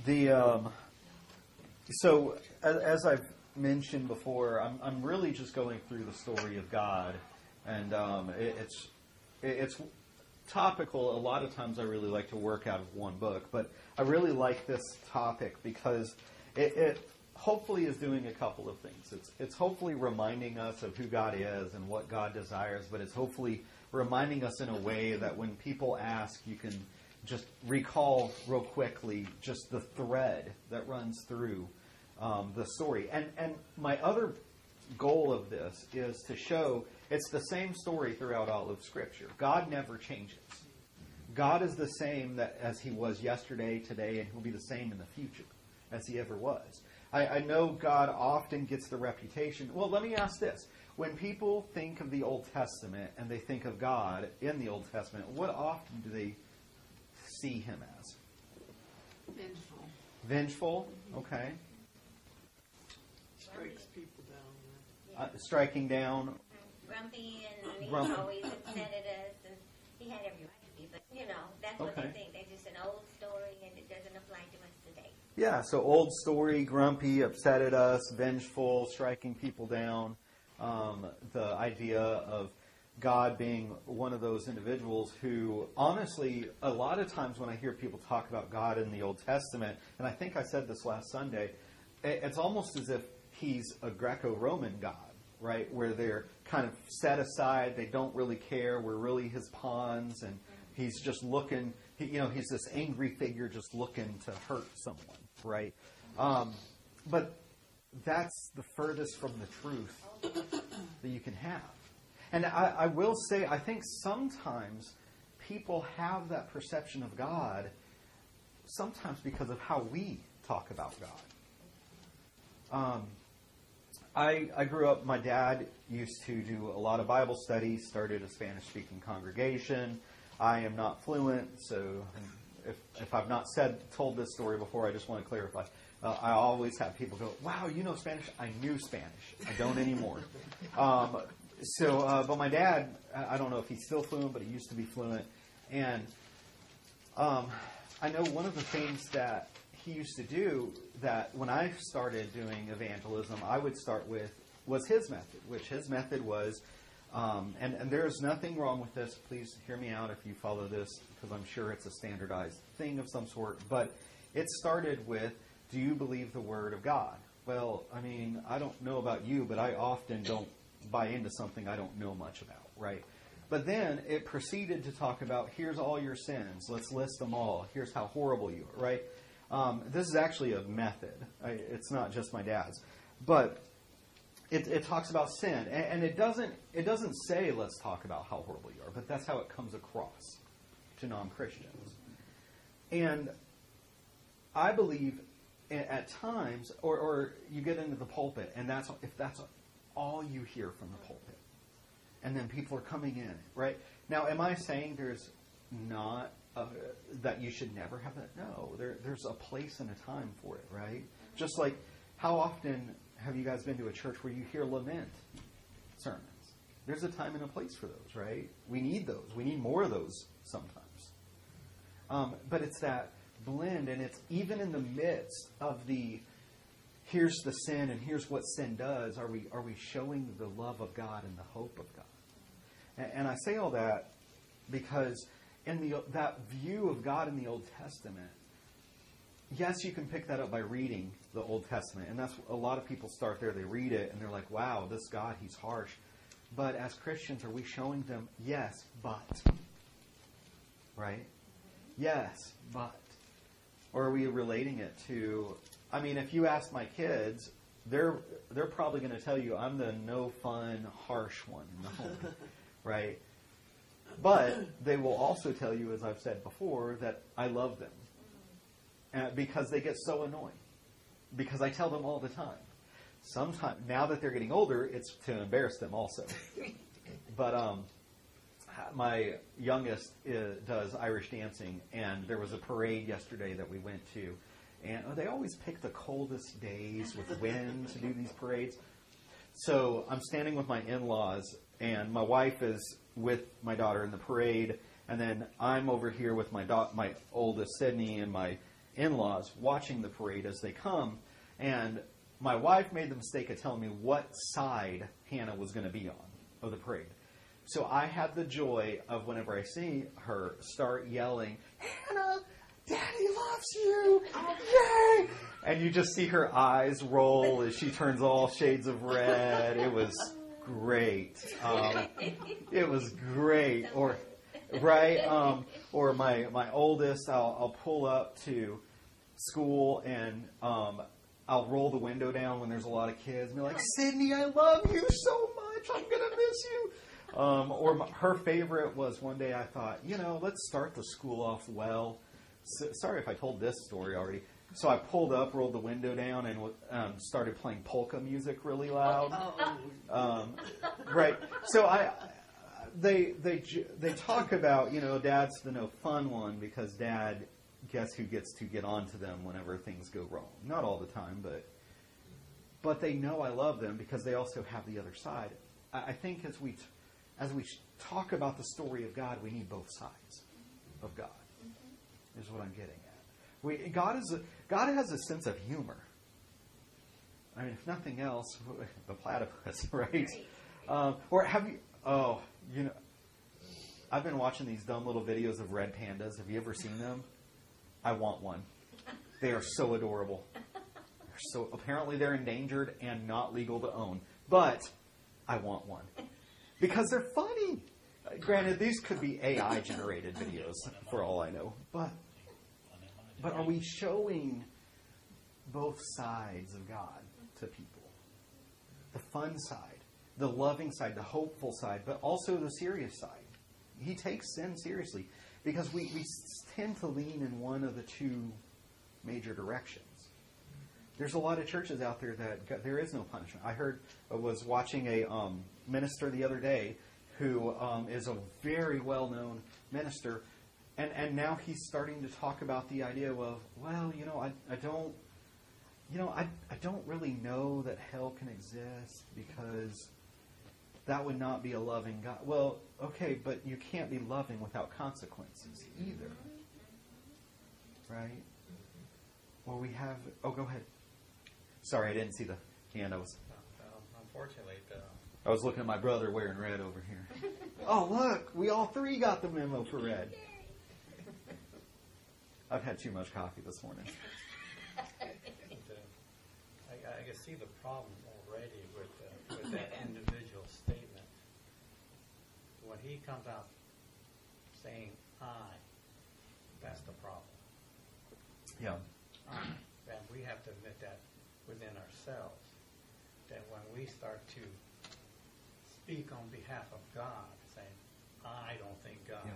The so as I've mentioned before, I'm really just going through the story of God, and it's topical. A lot of times I really like to work out of one book, but I really like this topic because it hopefully is doing a couple of things. It's hopefully reminding us of who God is and what God desires, but it's hopefully reminding us in a way that when people ask, you can just recall real quickly just the thread that runs through the story. And my other goal of this is to show it's the same story throughout all of Scripture. God never changes. God is the same as He was yesterday, today, and He'll be the same in the future as He ever was. I know God often gets the reputation. Well, let me ask this. When people think of the Old Testament and they think of God in the Old Testament, what often do they see Him as? Vengeful. Vengeful? Okay. Strikes people down. Striking down. Grumpy, and he Grumpy. always upset at us, and he had every right to be, but, that's what Okay. they think. They're just an old story, and it doesn't apply to us today. Yeah, so old story, grumpy, upset at us, vengeful, striking people down. The idea of God being one of those individuals who, honestly, a lot of times when I hear people talk about God in the Old Testament, and I think I said this last Sunday, it's almost as if He's a Greco-Roman God, right? Where they're kind of set aside, they don't really care, we're really His pawns, and He's just looking, He's this angry figure just looking to hurt someone, right? But that's the furthest from the truth that you can have. And I will say, I think sometimes people have that perception of God sometimes because of how we talk about God. I grew up, my dad used to do a lot of Bible studies, started a Spanish-speaking congregation. I am not fluent, so if I've not told this story before, I just want to clarify. I always have people go, wow, you know Spanish? I knew Spanish. I don't anymore. But my dad, I don't know if he's still fluent, but he used to be fluent. And I know one of the things that he used to do that when I started doing evangelism, I would start with was his method, which his method was, and there's nothing wrong with this. Please hear me out if you follow this, because I'm sure it's a standardized thing of some sort. But it started with, do you believe the Word of God? Well, I mean, I don't know about you, but I often don't buy into something I don't know much about, right? But then it proceeded to talk about, here's all your sins. Let's list them all. Here's how horrible you are, right? This is actually a method. It's not just my dad's. But it talks about sin. And it doesn't say, let's talk about how horrible you are, but that's how it comes across to non-Christians. And I believe at times, or you get into the pulpit, and that's all you hear from the pulpit. And then people are coming in, right? Now, am I saying there's not that you should never have that? No, there's a place and a time for it, right? Just like, how often have you guys been to a church where you hear lament sermons? There's a time and a place for those, right? We need those. We need more of those sometimes. But it's that blend, and it's even in the midst of the here's the sin and here's what sin does. Are we showing the love of God and the hope of God? And I say all that because in that view of God in the Old Testament, yes, you can pick that up by reading the Old Testament. And that's a lot of people start there. They read it and they're like, wow, this God, He's harsh. But as Christians, are we showing them, yes, but? Right? Yes, but. Or are we relating it to, I mean, if you ask my kids, they're probably going to tell you I'm the no fun, harsh one in the home. Right? But they will also tell you, as I've said before, that I love them. Because they get so annoying. Because I tell them all the time. Sometimes, now that they're getting older, it's to embarrass them also. But my youngest does Irish dancing, and there was a parade yesterday that we went to. And they always pick the coldest days with wind to do these parades. So I'm standing with my in-laws, and my wife is with my daughter in the parade, and then I'm over here with my oldest Sydney and my in-laws watching the parade as they come, and my wife made the mistake of telling me what side Hannah was going to be on of the parade. So I had the joy of, whenever I see her, start yelling, "Hannah, Daddy loves you! Yay!" And you just see her eyes roll as she turns all shades of red. It was great. It was great. Or my oldest, I'll pull up to school and I'll roll the window down when there's a lot of kids and be like, "Sydney, I love you so much. I'm going to miss you." Her favorite was, one day I thought, let's start the school off well. Sorry if I told this story already. So I pulled up, rolled the window down, and started playing polka music really loud. Right. So they talk about, Dad's the no fun one because Dad, guess who gets to get onto them whenever things go wrong. Not all the time, but they know I love them because they also have the other side. I think as we talk about the story of God, we need both sides of God. Is what I'm getting at. God has a sense of humor. I mean, if nothing else, the platypus, right? Or have you? I've been watching these dumb little videos of red pandas. Have you ever seen them? I want one. They are so adorable. Apparently they're endangered and not legal to own, but I want one because they're funny. Granted, these could be AI generated videos for all I know, but are we showing both sides of God to people? The fun side, the loving side, the hopeful side, but also the serious side. He takes sin seriously because we tend to lean in one of the two major directions. There's a lot of churches out there that there is no punishment. I was watching a minister the other day who is a very well-known minister, and now he's starting to talk about the idea of, I don't really know that hell can exist because that would not be a loving God. Well, okay, but you can't be loving without consequences either, right? Or we have. Oh, go ahead. Sorry, I didn't see the hand. Unfortunately, I was looking at my brother wearing red over here. Oh, look, we all three got the memo for red. I've had too much coffee this morning. I can see the problem already with that individual statement. When he comes out saying "I," that's the problem. Yeah. And we have to admit that within ourselves, that when we start to speak on behalf of God, saying, "I don't think God,"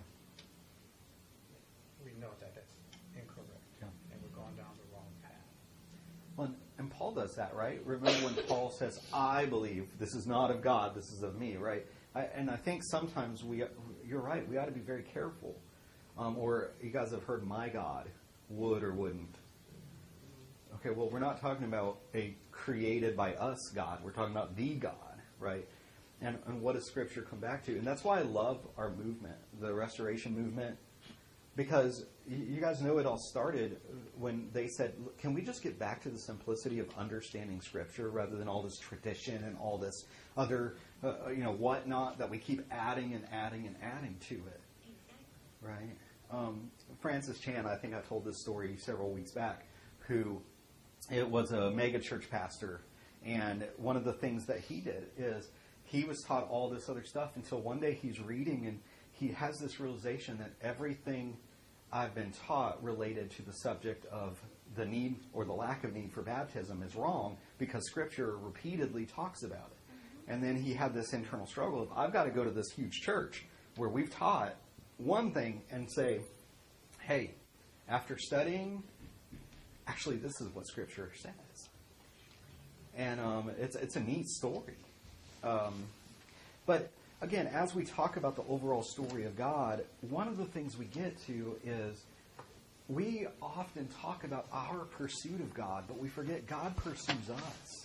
we know that that's incorrect, and we're going down the wrong path. Well, and Paul does that, right? Remember when Paul says, "I believe this is not of God, this is of me," right? And I think sometimes you're right, we ought to be very careful. Or you guys have heard "my God would or wouldn't." Okay, well, we're not talking about a created by us God. We're talking about the God, right? And what does Scripture come back to? And that's why I love our movement, the Restoration movement, because you guys know it all started when they said, can we just get back to the simplicity of understanding Scripture rather than all this tradition and all this other, whatnot that we keep adding and adding and adding to it, right? Francis Chan, I think I told this story several weeks back, who it was a mega church pastor, and one of the things that he did is he was taught all this other stuff until one day he's reading and he has this realization that everything I've been taught related to the subject of the need or the lack of need for baptism is wrong because Scripture repeatedly talks about it. And then he had this internal struggle of, I've got to go to this huge church where we've taught one thing and say, hey, after studying, actually this is what Scripture says. And it's a neat story. But again, as we talk about the overall story of God, one of the things we get to is we often talk about our pursuit of God, but we forget God pursues us.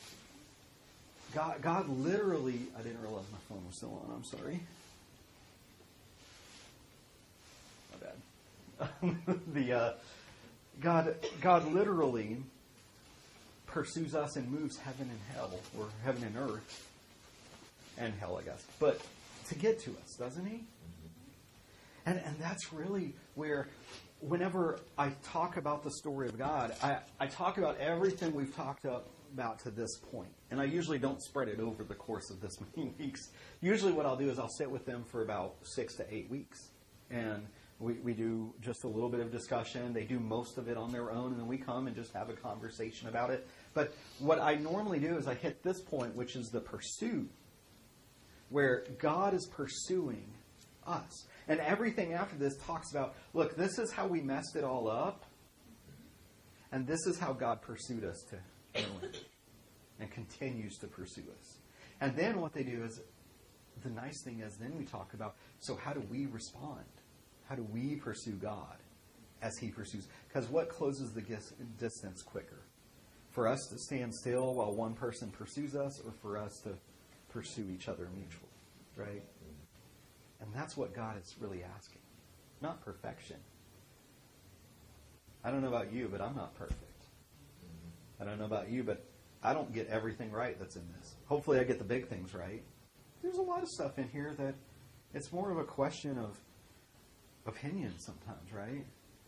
God literally, I didn't realize my phone was still on, I'm sorry. My bad. God literally pursues us and moves heaven and hell, or heaven and earth, and hell, I guess, but to get to us, doesn't He? And that's really where, whenever I talk about the story of God, I talk about everything we've talked about to this point. And I usually don't spread it over the course of this many weeks. Usually what I'll do is I'll sit with them for about 6 to 8 weeks. And we do just a little bit of discussion. They do most of it on their own, and then we come and just have a conversation about it. But what I normally do is I hit this point, which is the pursuit, where God is pursuing us. And everything after this talks about, look, this is how we messed it all up, and this is how God pursued us to ruin and continues to pursue us. And then what they do is, the nice thing is, then we talk about, so how do we respond? How do we pursue God as He pursues? Because what closes the distance quicker? For us to stand still while one person pursues us, or for us to pursue each other mutually, right? And that's what God is really asking. Not perfection. I don't know about you, but I'm not perfect. I don't know about you, but I don't get everything right that's in this. Hopefully I get the big things right. There's a lot of stuff in here that it's more of a question of opinion sometimes, right?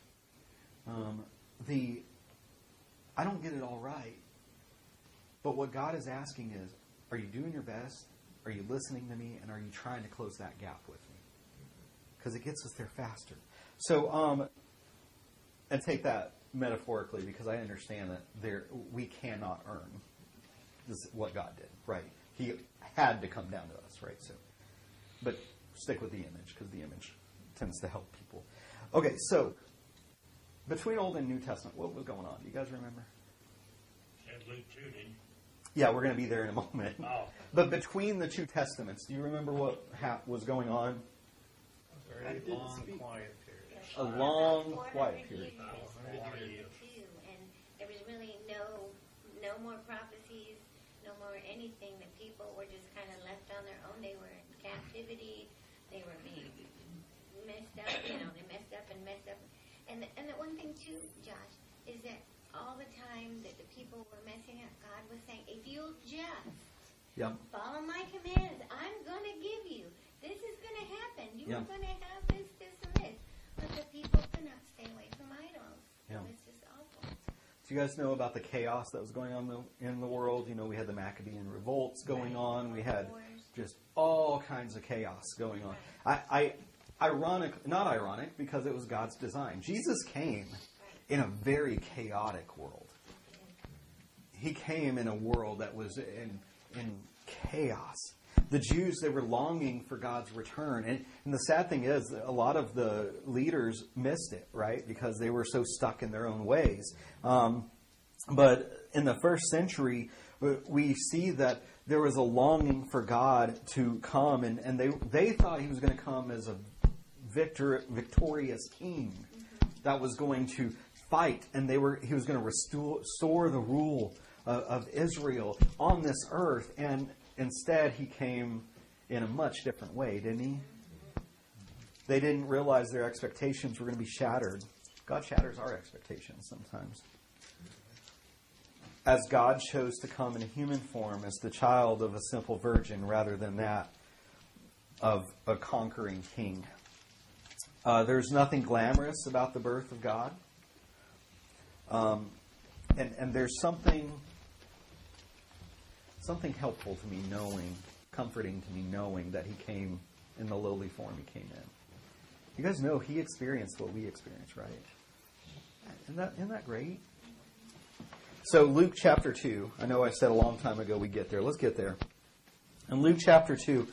I don't get it all right. But what God is asking is, are you doing your best? Are you listening to me? And are you trying to close that gap with me? Because it gets us there faster. So, and take that metaphorically, because I understand that we cannot earn this, what God did, right? He had to come down to us, right? So, but stick with the image, because the image tends to help people. Okay, so between Old and New Testament, what was going on? Do you guys remember? Said Luke 2, didn't you? Yeah, we're going to be there in a moment. Oh. But between the two testaments, do you remember what was going on? A very long, quiet period. A long, 400 quiet period. years, and there was really no more prophecies, no more anything. That people were just kind of left on their own. They were in captivity. They were being messed up. They messed up. And the one thing too, Josh, is that all the time that the people were messing up, God was saying, if you'll just follow my commands, I'm going to give you. This is going to happen. You're going to have this, and this. But the people could not stay away from idols. It was just awful. Do you guys know about the chaos that was going on in the world? We had the Maccabean revolts going on. We had just all kinds of chaos going on. Not ironic, because it was God's design. Jesus came in a very chaotic world. He came in a world that was in chaos. The Jews, they were longing for God's return. And the sad thing is, a lot of the leaders missed it, right? Because they were so stuck in their own ways. But in the first century, we see that there was a longing for God to come. And they thought He was going to come as a victorious king that was going to fight. And He was going to restore the rule of Israel on this earth. And instead, He came in a much different way, didn't He? They didn't realize their expectations were going to be shattered. God shatters our expectations sometimes. As God chose to come in a human form as the child of a simple virgin rather than that of a conquering king. There's nothing glamorous about the birth of God. And there's something helpful to me comforting to me knowing that He came in the lowly form He came in. You guys know He experienced what we experience, right? Isn't that great? So Luke chapter 2, I know I said a long time ago we'd get there. Let's get there. In Luke chapter 2,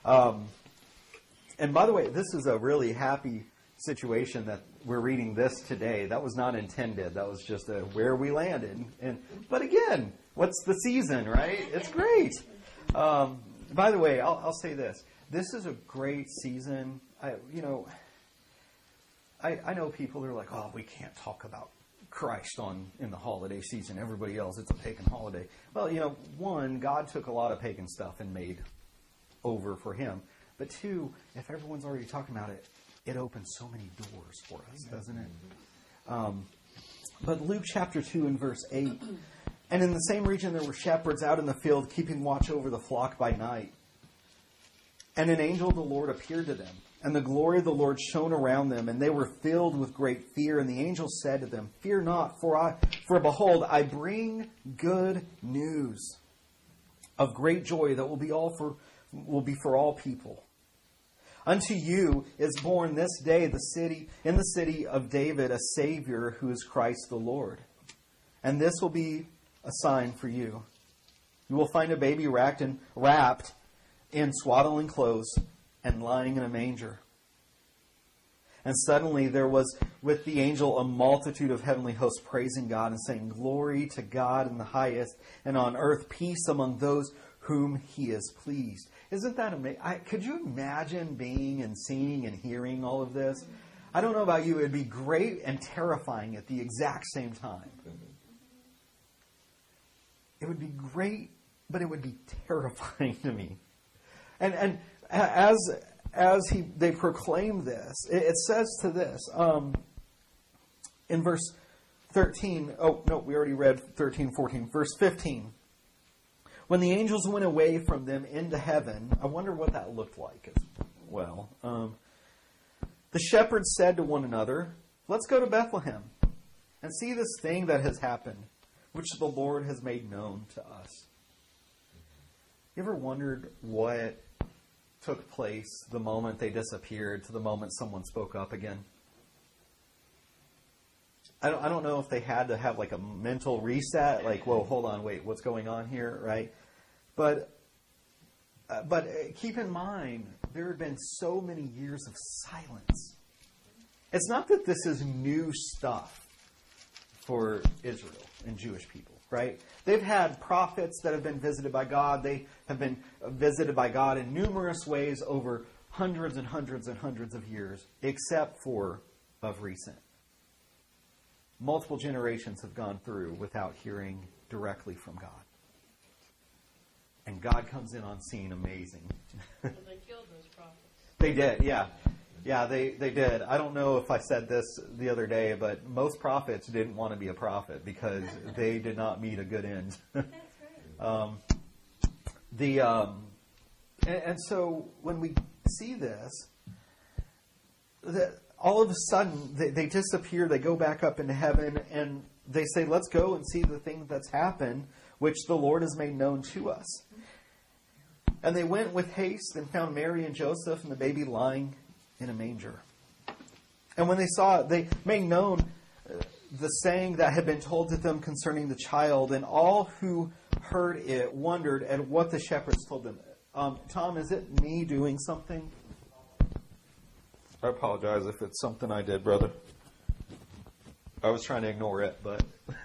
and by the way, this is a really happy situation that we're reading this today. That was not intended. That was just where we landed. But again, what's the season, right? It's great. By the way, I'll say this. This is a great season. I know people are like, oh, we can't talk about Christ in the holiday season. Everybody else, it's a pagan holiday. Well, one, God took a lot of pagan stuff and made over for Him. But two, if everyone's already talking about it, it opens so many doors for us, doesn't it? But Luke chapter 2 and verse 8. And in the same region there were shepherds out in the field, keeping watch over the flock by night. And an angel of the Lord appeared to them, and the glory of the Lord shone around them, and they were filled with great fear. And the angel said to them, "Fear not, for behold, I bring good news of great joy that will be for all people. Unto you is born this day in the city of David a Savior, who is Christ the Lord. And this will be a sign for you. You will find a baby wrapped in swaddling clothes and lying in a manger." And suddenly there was with the angel a multitude of heavenly hosts praising God and saying, "Glory to God in the highest, and on earth peace among those whom He is pleased." Isn't that amazing? Could you imagine being and seeing and hearing all of this? I don't know about you, it would be great and terrifying at the exact same time. It would be great, but it would be terrifying to me. And as they proclaim this, it says to this in verse 13. Oh no, we already read 13, 14. Verse 15. When the angels went away from them into heaven, I wonder what that looked like as well. The shepherds said to one another, "Let's go to Bethlehem and see this thing that has happened, which the Lord has made known to us." You ever wondered what took place the moment they disappeared to the moment someone spoke up again? I don't know if they had to have like a mental reset, like, whoa, hold on, wait, what's going on here, right? But keep in mind, there have been so many years of silence. It's not that this is new stuff for Israel and Jewish people, right? They've had prophets that have been visited by God. They have been visited by God in numerous ways over hundreds and hundreds and hundreds of years, except for of recent. Multiple generations have gone through without hearing directly from God. And God comes in on scene amazing. So they killed those prophets. They did, yeah. Yeah, they did. I don't know if I said this the other day, but most prophets didn't want to be a prophet because they did not meet a good end. That's right. And so when we see this, all of a sudden they disappear, they go back up into heaven, and they say, "Let's go and see the thing that's happened, which the Lord has made known to us." And they went with haste and found Mary and Joseph and the baby lying in a manger. And when they saw it, they made known the saying that had been told to them concerning the child, and all who heard it wondered at what the shepherds told them. Tom, is it me doing something? I apologize if it's something I did, brother. I was trying to ignore it, but...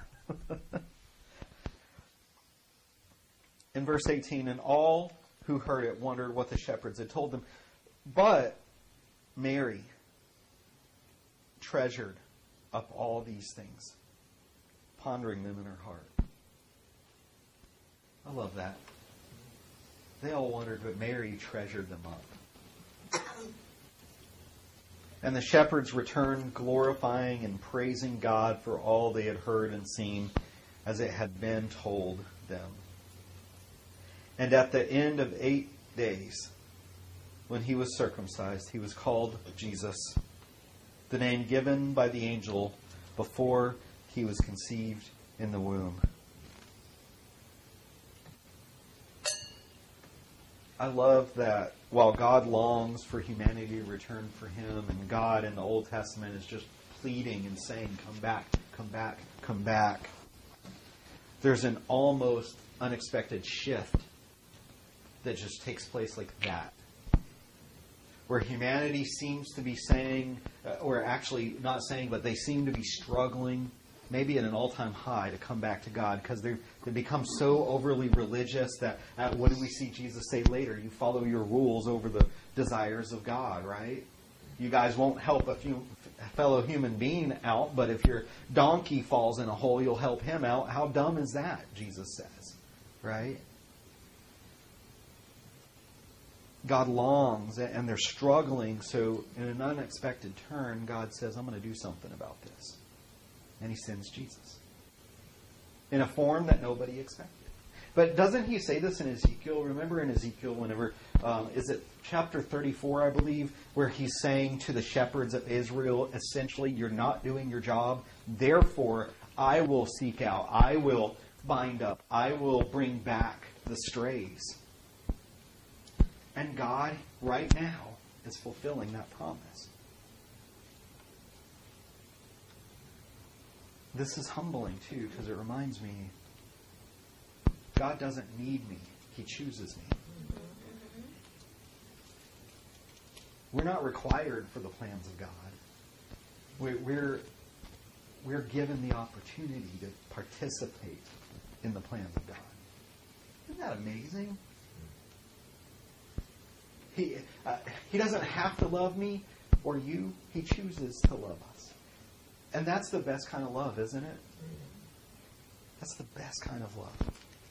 In verse 18, and all who heard it wondered what the shepherds had told them. But Mary treasured up all these things, pondering them in her heart. I love that. They all wondered, but Mary treasured them up. And the shepherds returned, glorifying and praising God for all they had heard and seen, as it had been told them. And at the end of 8 days, when he was circumcised, he was called Jesus, the name given by the angel before he was conceived in the womb. I love that while God longs for humanity to return for him, and God in the Old Testament is just pleading and saying, "Come back, come back, come back," there's an almost unexpected shift that just takes place like that. Where humanity seems to be saying, or actually not saying, but they seem to be struggling, maybe at an all-time high, to come back to God, because they become so overly religious that, what do we see Jesus say later? You follow your rules over the desires of God, right? You guys won't help a fellow human being out, but if your donkey falls in a hole, you'll help him out. How dumb is that, Jesus says, right? God longs, and they're struggling, so in an unexpected turn, God says, "I'm going to do something about this." And he sends Jesus in a form that nobody expected. But doesn't he say this in Ezekiel? Remember in Ezekiel, whenever, is it chapter 34, I believe, where he's saying to the shepherds of Israel, essentially, you're not doing your job, therefore I will seek out, I will bind up, I will bring back the strays. And God, right now, is fulfilling that promise. This is humbling, too, because it reminds me, God doesn't need me. He chooses me. We're not required for the plans of God. We're given the opportunity to participate in the plans of God. Isn't that amazing? He doesn't have to love me or you. He chooses to love us. And that's the best kind of love, isn't it? That's the best kind of love.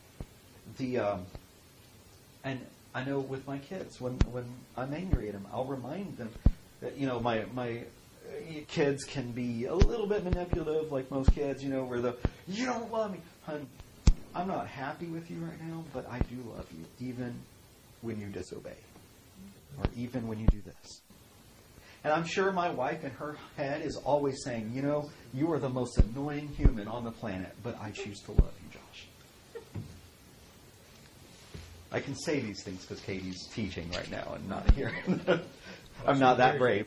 And I know with my kids, when I'm angry at them, I'll remind them that, my kids can be a little bit manipulative, like most kids, where you don't love me. Hun, I'm not happy with you right now, but I do love you, even when you disobey. Or even when you do this. And I'm sure my wife in her head is always saying, you are the most annoying human on the planet, but I choose to love you, Josh. I can say these things because Katie's teaching right now and not here. I'm not that brave.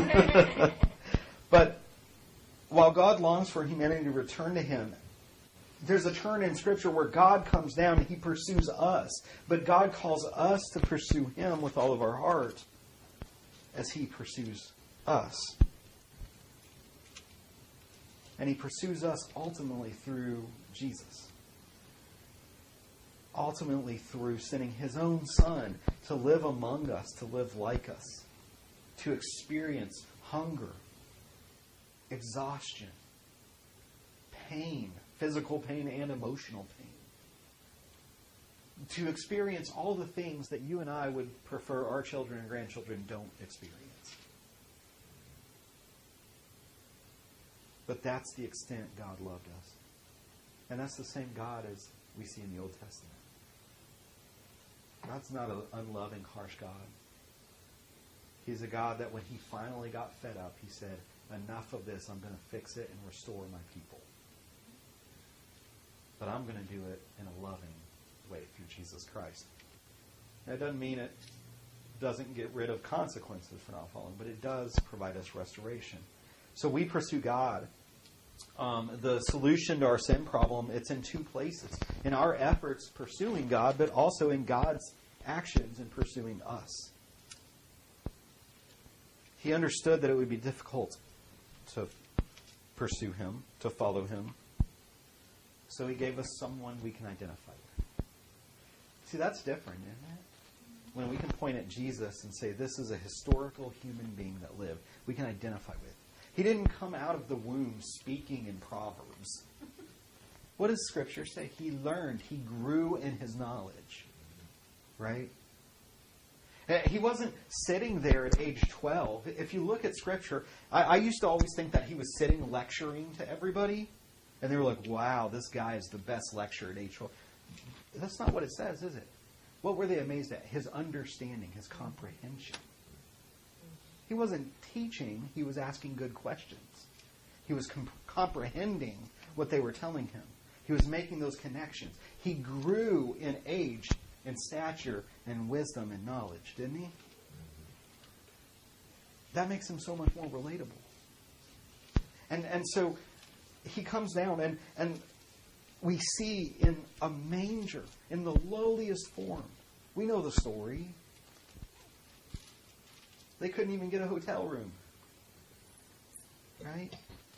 But while God longs for humanity to return to Him, there's a turn in Scripture where God comes down and He pursues us. But God calls us to pursue Him with all of our heart as He pursues us. And He pursues us ultimately through Jesus. Ultimately through sending His own Son to live among us, to live like us, to experience hunger, exhaustion, pain, physical pain and emotional pain. To experience all the things that you and I would prefer our children and grandchildren don't experience. But that's the extent God loved us. And that's the same God as we see in the Old Testament. God's not an unloving, harsh God. He's a God that when He finally got fed up, He said, enough of this, I'm going to fix it and restore my people. But I'm going to do it in a loving way through Jesus Christ. That doesn't mean it doesn't get rid of consequences for not following, but it does provide us restoration. So we pursue God. The solution to our sin problem, it's in two places. In our efforts pursuing God, but also in God's actions in pursuing us. He understood that it would be difficult to pursue Him, to follow Him. So He gave us someone we can identify with. See, that's different, isn't it? When we can point at Jesus and say, this is a historical human being that lived, we can identify with. He didn't come out of the womb speaking in Proverbs. What does Scripture say? He learned. He grew in His knowledge. Right? He wasn't sitting there at age 12. If you look at Scripture, I used to always think that He was sitting lecturing to everybody. And they were like, wow, this guy is the best lecturer at age 12. That's not what it says, is it? What were they amazed at? His understanding, His comprehension. He wasn't teaching, He was asking good questions. He was comprehending what they were telling Him. He was making those connections. He grew in age, in stature, and wisdom and knowledge, didn't he? That makes Him so much more relatable. And so He comes down and we see in a manger, in the lowliest form. We know the story. They couldn't even get a hotel room. Right?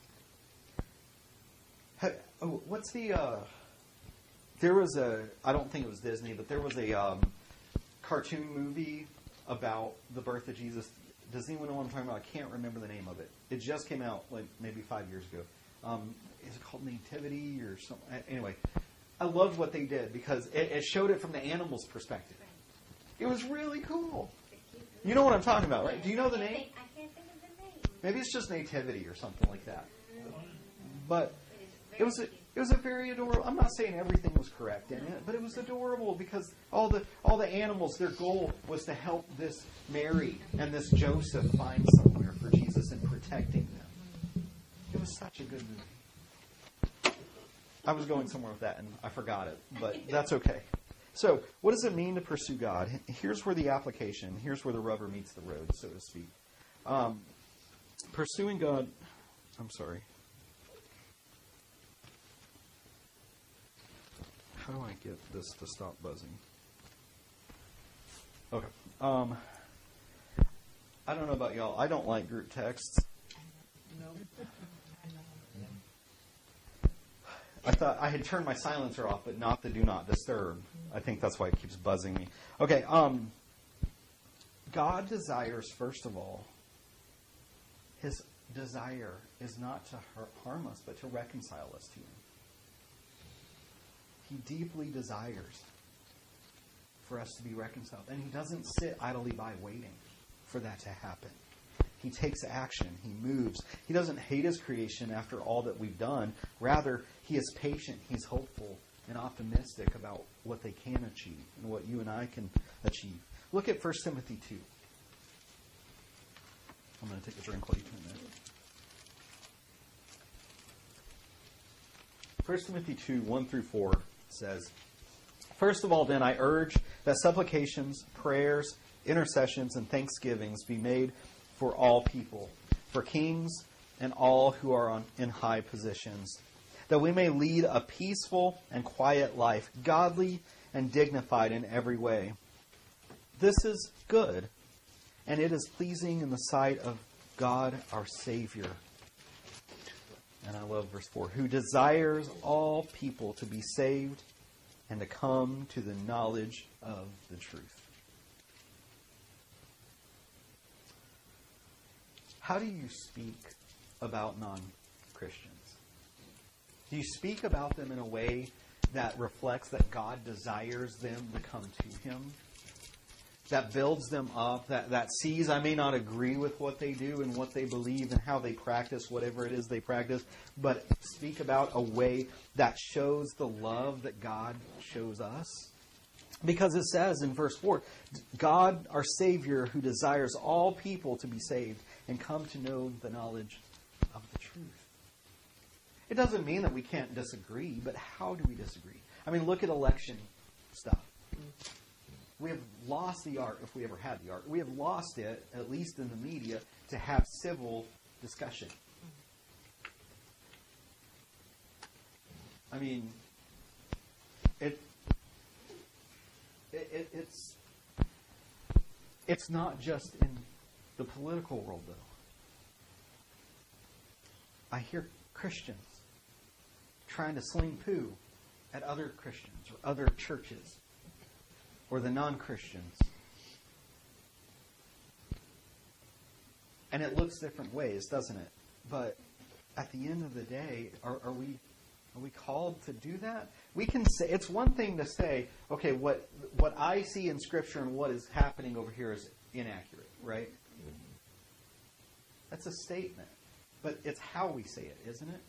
What's the... there was a... I don't think it was Disney, but there was a cartoon movie about the birth of Jesus. Does anyone know what I'm talking about? I can't remember the name of it. It just came out like maybe 5 years ago. Is it called Nativity or something? Anyway, I loved what they did because it showed it from the animal's perspective. It was really cool. You know what I'm talking about, right? Do you know the name? I can't think of the name. Maybe it's just Nativity or something like that. But it was a very adorable. I'm not saying everything was correct in it, but it was adorable because all the animals, their goal was to help this Mary and this Joseph find somewhere for Jesus and protecting them. It was such a good movie. I was going somewhere with that and I forgot it, but that's okay. So, what does it mean to pursue God? Here's where the application, here's where the rubber meets the road, so to speak. Pursuing God, I'm sorry. How do I get this to stop buzzing? Okay. I don't know about y'all. I don't like group texts. I thought I had turned my silencer off, but not the do not disturb. I think that's why it keeps buzzing me. Okay. God desires, first of all, His desire is not to harm us, but to reconcile us to Him. He deeply desires for us to be reconciled. And He doesn't sit idly by waiting for that to happen. He takes action. He moves. He doesn't hate His creation after all that we've done. Rather, He is patient. He's hopeful and optimistic about what they can achieve and what you and I can achieve. Look at 1 Timothy 2. I'm going to take a drink while you turn that. 1 Timothy 2, 1 through 4 says, "First of all, then, I urge that supplications, prayers, intercessions, and thanksgivings be made for all people, for kings and all who are in high positions, that we may lead a peaceful and quiet life, godly and dignified in every way. This is good, and it is pleasing in the sight of God our Savior." And I love verse 4. "Who desires all people to be saved and to come to the knowledge of the truth." How do you speak about non-Christians? Do you speak about them in a way that reflects that God desires them to come to Him? That builds them up, that sees, I may not agree with what they do and what they believe and how they practice whatever it is they practice, but speak about a way that shows the love that God shows us? Because it says in verse 4, God, our Savior, who desires all people to be saved and come to know the knowledge of the truth. It doesn't mean that we can't disagree, but how do we disagree? I mean, look at election stuff. We have lost the art, if we ever had the art, we have lost it, at least in the media, to have civil discussion. I mean, it's not just in the political world, though. I hear Christians trying to sling poo at other Christians or other churches or the non-Christians. And it looks different ways, doesn't it? But at the end of the day, are we called to do that? We can say, it's one thing to say, okay, what I see in Scripture and what is happening over here is inaccurate, right? That's a statement. But it's how we say it, isn't it?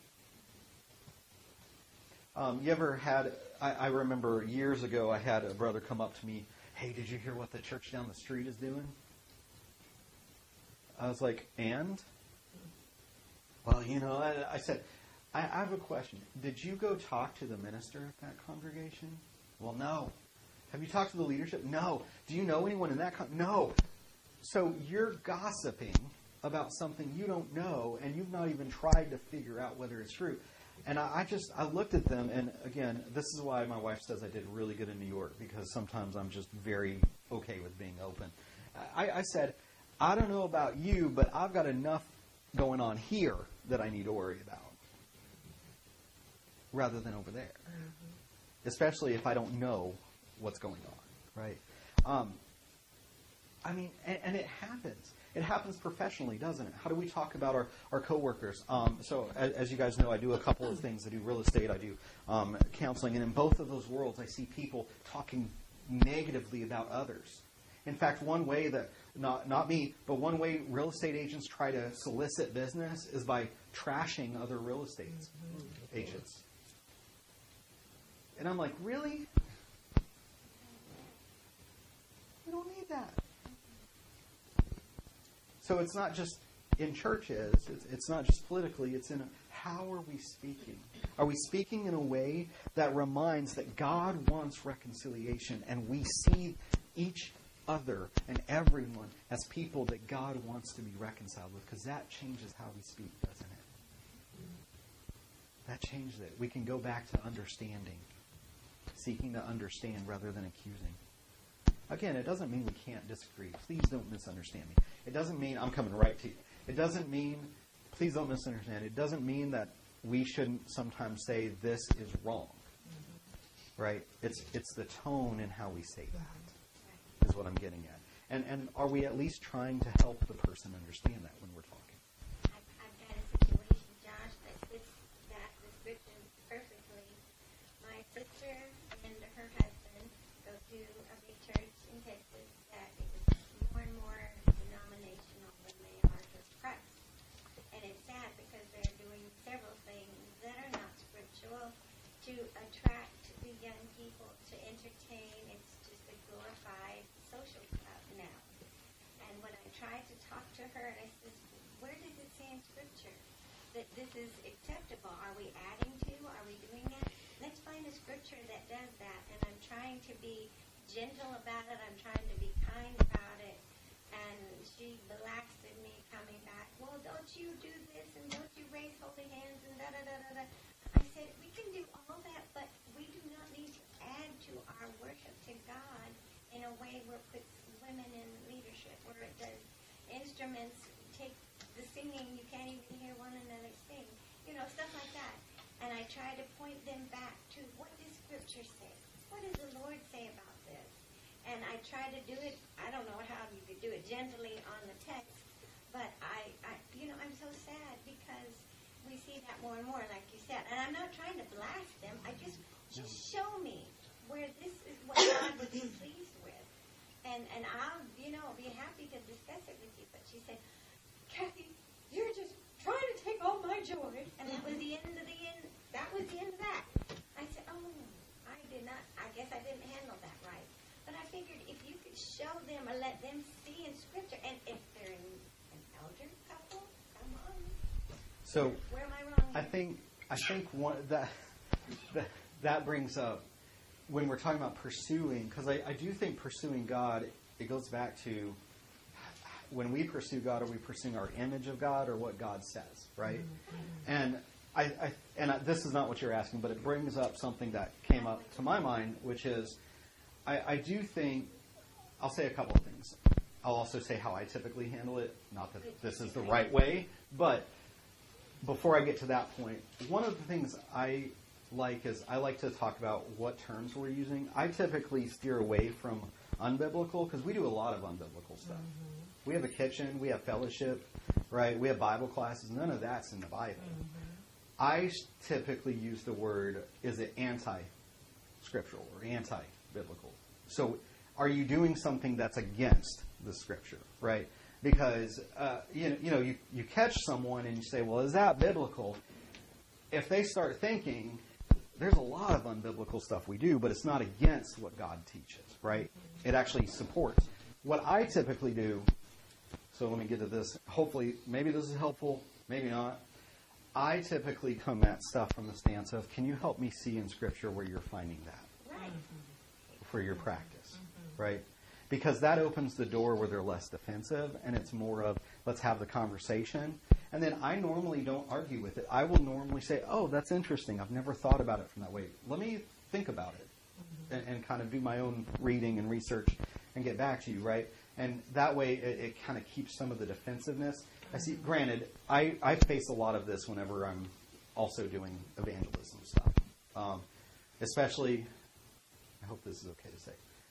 You ever had, I remember years ago, I had a brother come up to me, "Hey, did you hear what the church down the street is doing?" I was like, "And?" "Well, I said, I have a question. Did you go talk to the minister at that congregation?" "Well, no." "Have you talked to the leadership?" "No." "Do you know anyone in that no." So you're gossiping about something you don't know, and you've not even tried to figure out whether it's true. And I looked at them, and again, this is why my wife says I did really good in New York, because sometimes I'm just very okay with being open. I said, "I don't know about you, but I've got enough going on here that I need to worry about, rather than over there. Mm-hmm. Especially if I don't know what's going on," right? I mean, and it happens. It happens professionally, doesn't it? How do we talk about our coworkers? So, as you guys know, I do a couple of things. I do real estate, I do counseling, and in both of those worlds, I see people talking negatively about others. In fact, one way that, not me, but one way real estate agents try to solicit business is by trashing other real estate agents. And I'm like, really? We don't need that. So it's not just in churches, it's not just politically, it's in how are we speaking? Are we speaking in a way that reminds that God wants reconciliation and we see each other and everyone as people that God wants to be reconciled with? Because that changes how we speak, doesn't it? That changes it. We can go back to understanding, seeking to understand rather than accusing. Again, it doesn't mean we can't disagree. Please don't misunderstand me. It doesn't mean I'm coming right to you. It doesn't mean, please don't misunderstand. It doesn't mean that we shouldn't sometimes say this is wrong. Right? It's the tone in how we say that is what I'm getting at. And are we at least trying to help the person understand that when we're talking? I've got a situation, Josh, that fits that description perfectly. My sister and her husband go to a big church in Texas that is more and more denominational than they are just Christ. And it's sad because they're doing several things that are not scriptural to attract the young people to entertain. It's just a glorified social club now. And when I tried to talk to her, and I said, where does it say in Scripture that this is acceptable? Are we adding to? Are we doing that? Let's find a Scripture that does that. And I'm trying to be gentle about it. I'm trying to be kind about it. And she blasted me coming back, well, don't you do this, and don't you raise holy hands, and da-da-da-da-da. I said, we can do all that, but we do not need to add to our worship to God in a way where it puts women in leadership, where it does instruments, take the singing, you can't even hear one another sing, stuff like that. And I try to point them back to what does Scripture say? What does the Lord say about this? And I try to do it, I don't know how you could do it gently on the text, but I'm so sad because we see that more and more, like you said. And I'm not trying to blast them. I just show me where this is what God would be pleased with. And I'll, be happy to discuss it with you. But she said, Kathy, you're just trying to take all my joy. And that was the end of the end. That was the end of that. I said, I did not, I guess I didn't handle that right. But I figured if you could show them or let them see in Scripture, and if they're an elder couple, come on. So Where am I wrong here? I think one that brings up when we're talking about pursuing, because I do think pursuing God, it goes back to when we pursue God, are we pursuing our image of God or what God says, right? And this is not what you're asking, but it brings up something that came up to my mind, which is I do think, I'll say a couple of things. I'll also say how I typically handle it. Not that this is the right way, but before I get to that point, one of the things I like is I like to talk about what terms we're using. I typically steer away from unbiblical because we do a lot of unbiblical stuff. We have a kitchen, we have fellowship, right? We have Bible classes. None of that's in the Bible. I typically use the word, is it anti-scriptural or anti-biblical? So are you doing something that's against the Scripture, right? Because, you catch someone and you say, well, is that biblical? If they start thinking, there's a lot of unbiblical stuff we do, but it's not against what God teaches, right? It actually supports. What I typically do, so let me get to this. Hopefully, maybe this is helpful, maybe not. I typically come at stuff from the stance of, can you help me see in Scripture where you're finding that? Right. For your practice, right? Because that opens the door where they're less defensive, and it's more of, let's have the conversation. And then I normally don't argue with it. I will normally say, oh, that's interesting. I've never thought about it from that way. Let me think about it and kind of do my own reading and research and get back to you, right? And that way it kind of keeps some of the defensiveness. I see, granted, I face a lot of this whenever I'm also doing evangelism stuff. Especially, I hope this is okay to say.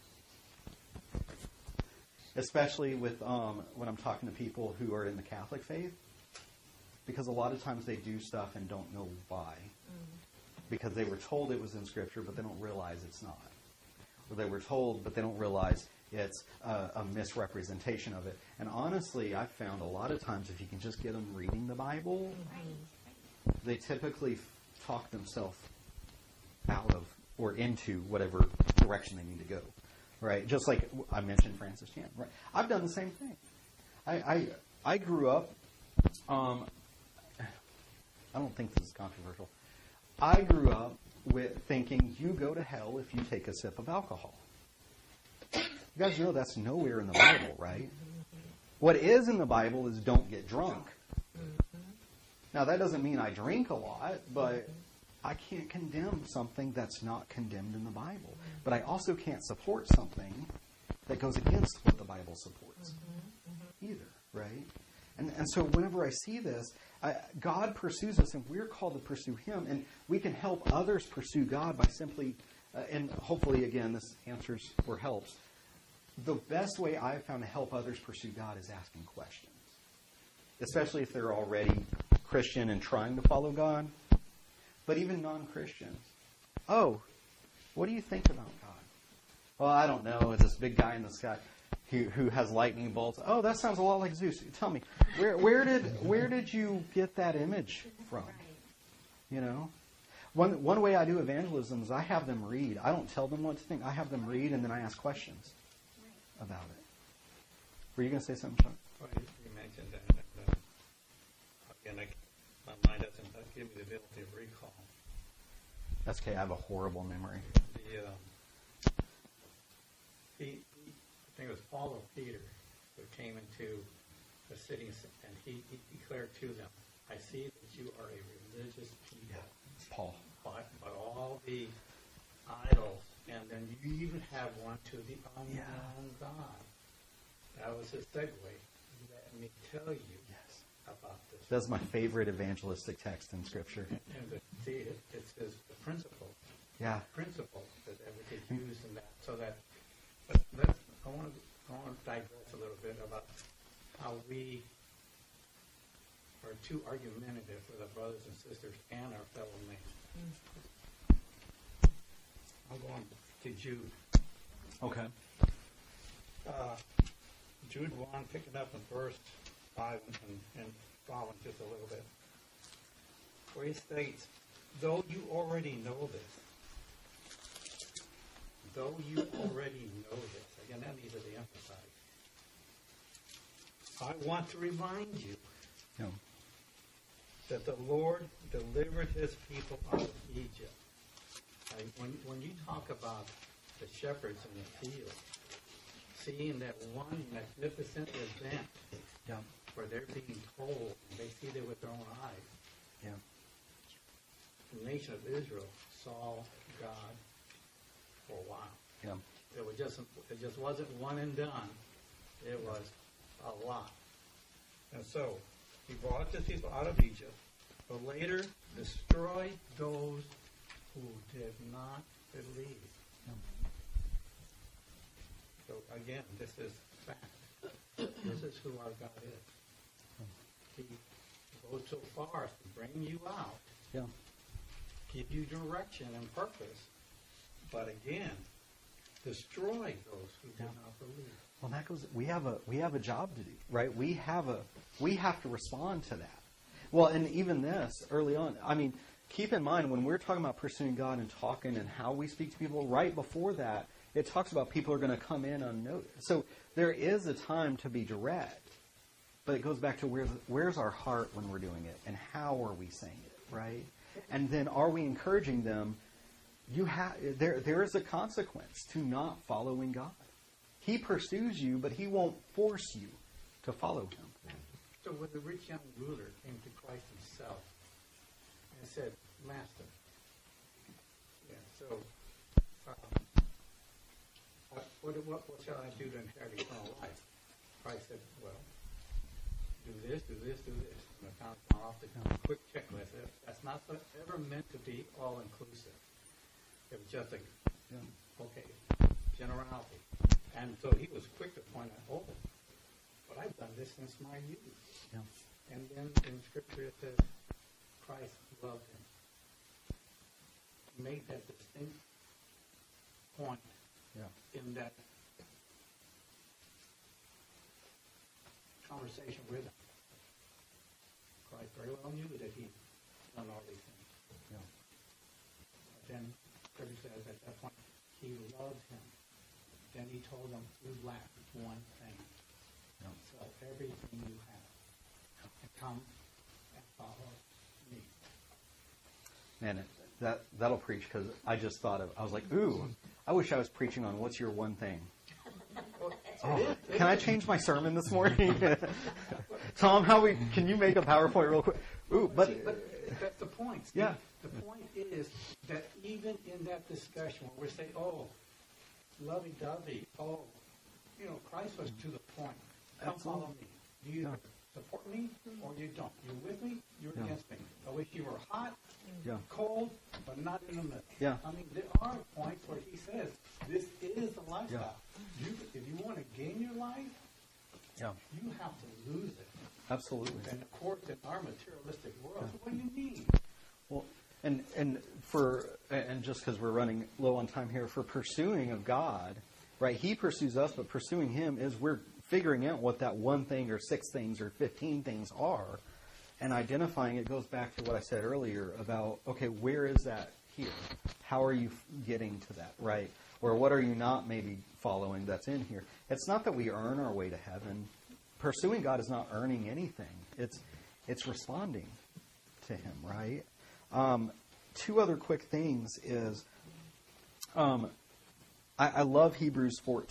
Especially with when I'm talking to people who are in the Catholic faith, because a lot of times they do stuff and don't know why. Because they were told it was in Scripture, but they don't realize it's not. Or they were told, but they don't realize It's a misrepresentation of it. And honestly, I've found a lot of times if you can just get them reading the Bible, they typically talk themselves out of or into whatever direction they need to go. Right? Just like I mentioned Francis Chan. Right? I've done the same thing. I grew up, I don't think this is controversial. I grew up with thinking you go to hell if you take a sip of alcohol. You guys know that's nowhere in the Bible, right? What is in the Bible is don't get drunk. Now, that doesn't mean I drink a lot, but I can't condemn something that's not condemned in the Bible. But I also can't support something that goes against what the Bible supports either, right? And so whenever I see this, God pursues us, and we're called to pursue Him, and we can help others pursue God by simply, and hopefully, again, this answers or helps. The best way I've found to help others pursue God is asking questions, especially if they're already Christian and trying to follow God, but even non-Christians. Oh, what do you think about God? Well, I don't know. It's this big guy in the sky who has lightning bolts. Oh, that sounds a lot like Zeus. Tell me, where did you get that image from? You know, one way I do evangelism is I have them read. I don't tell them what to think. I have them read, and then I ask questions about it. Were you going to say something, Chuck? Well, you mentioned that. Again, my mind doesn't give me the ability of recall. That's okay. I have a horrible memory. I think it was Paul or Peter who came into the city and he declared to them, I see that you are a religious people. Yeah, it's Paul. But all the idols, and then you even have one to the unknown God. That was his segue. Let me tell you about this. That's my favorite evangelistic text in Scripture. And it says the principle. Yeah. Principle that we could use in that. So that, but I want to digress a little bit about how we are too argumentative with our brothers and sisters and our fellow man. I'm going to Jude. Okay. Jude 1, picking up in verse 5 and following just a little bit, where he states, though you already know this, again, that needs to be emphasized. I want to remind you that the Lord delivered his people out of Egypt. When you talk about the shepherds in the field, seeing that one magnificent event where they're being told, and they see it with their own eyes, the nation of Israel saw God for a while. Yeah. It just wasn't one and done. It was a lot. And so he brought the people out of Egypt, but later destroyed those who did not believe. So again, this is fact. This is who our God is. He goes so far as to bring you out, give you direction and purpose, but again, destroy those who do not believe. Well, that goes. We have a job to do, right? We have to respond to that. Well, and even this early on. I mean, keep in mind when we're talking about pursuing God and talking and how we speak to people. Right before that, it talks about people are going to come in unnoticed. So there is a time to be direct, but it goes back to where's our heart when we're doing it, and how are we saying it, right? And then are we encouraging them? There is a consequence to not following God. He pursues you, but he won't force you to follow him. So when the rich young ruler came to Christ himself and said, Master, what shall I do to inherit eternal life? Christ said, well, do this. And I found off the quick checklist. That's not ever meant to be all-inclusive. It was just generality. And so he was quick to point out, but I've done this since my youth. Yeah. And then in Scripture it says, Christ loved him. He made that distinct point in that conversation with him. Christ very well knew that he'd done all these things. Yeah. But then, Scripture says at that point, he loved him. Then he told him, you lack one thing. Yeah. Sell everything you have and come and follow me. Man, that'll preach, because I just thought of, I was like, ooh, I wish I was preaching on what's your one thing. Oh, can I change my sermon this morning? Tom, can you make a PowerPoint real quick? Ooh, but that's the point. Steve. Yeah. The point is that even in that discussion where we say, oh, lovey-dovey, oh, Christ was to the point. Come follow me. You either support me or you don't. You're with me, you're against me. I wish you were hot, cold, but not in the middle. Yeah. I mean, there are points where he says, this is the lifestyle. If you want to gain your life, you have to lose it. Absolutely. And of course, in our materialistic world, what do you mean? Well, and just because we're running low on time here, for pursuing of God, right? He pursues us, but pursuing Him is we're figuring out what that one thing or 6 things or 15 things are, and identifying it goes back to what I said earlier about, okay, where is that here? How are you getting to that, right? Or what are you not maybe following that's in here? It's not that we earn our way to heaven. Pursuing God is not earning anything. It's responding to Him, right? 2 other quick things is, I love Hebrews 4,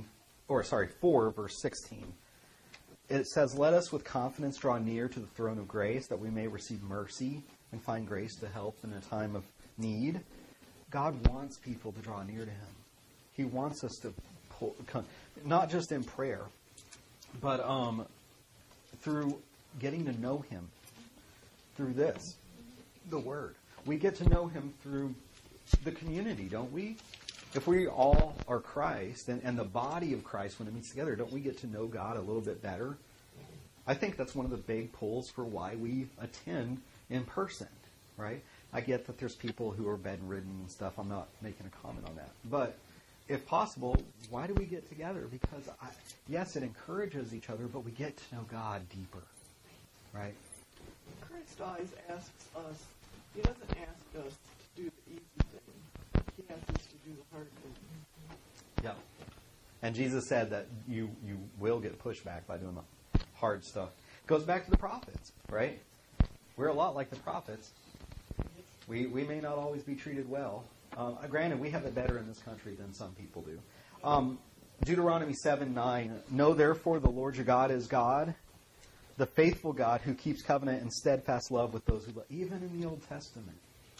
verse 16. It says, let us with confidence draw near to the throne of grace that we may receive mercy and find grace to help in a time of need. God wants people to draw near to Him. He wants us to not just in prayer, but through getting to know Him through this, the Word. We get to know Him through the community, don't we? If we all are Christ and the body of Christ, when it meets together, don't we get to know God a little bit better? I think that's one of the big pulls for why we attend in person, right? I get that there's people who are bedridden and stuff. I'm not making a comment on that. But if possible, why do we get together? Because, yes, it encourages each other, but we get to know God deeper, right? Christ always asks us, He doesn't ask us to do the easy thing. He asks us to do the hard thing. Yeah. And Jesus said that you will get pushback by doing the hard stuff. Goes back to the prophets, right? We're a lot like the prophets. We may not always be treated well. Granted, we have it better in this country than some people do. Deuteronomy 7:9. Know therefore the Lord your God is God, the faithful God who keeps covenant and steadfast love with those who love. Even in the Old Testament,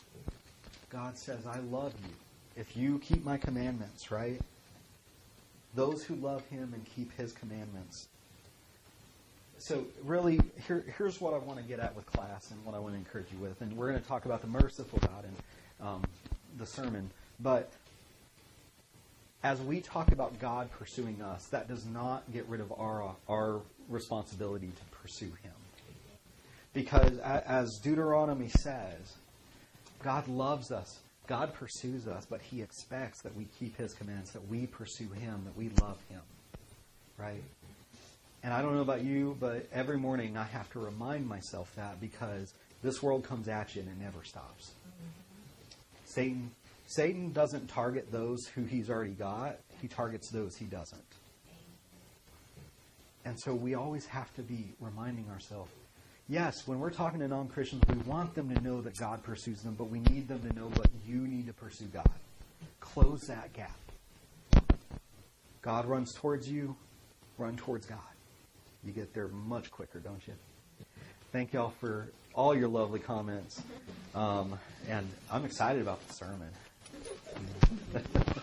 God says, I love you if you keep my commandments, right? Those who love Him and keep His commandments. So really, here's what I want to get at with class and what I want to encourage you with. And we're going to talk about the merciful God in the sermon. But as we talk about God pursuing us, that does not get rid of our responsibility to pursue Him. Because as Deuteronomy says, God loves us. God pursues us, but He expects that we keep His commands, that we pursue Him, that we love Him. Right? And I don't know about you, but every morning I have to remind myself that, because this world comes at you and it never stops. Satan doesn't target those who he's already got. He targets those he doesn't. And so we always have to be reminding ourselves, yes, when we're talking to non-Christians, we want them to know that God pursues them, but we need them to know that you need to pursue God. Close that gap. God runs towards you, run towards God. You get there much quicker, don't you? Thank y'all for all your lovely comments. And I'm excited about the sermon.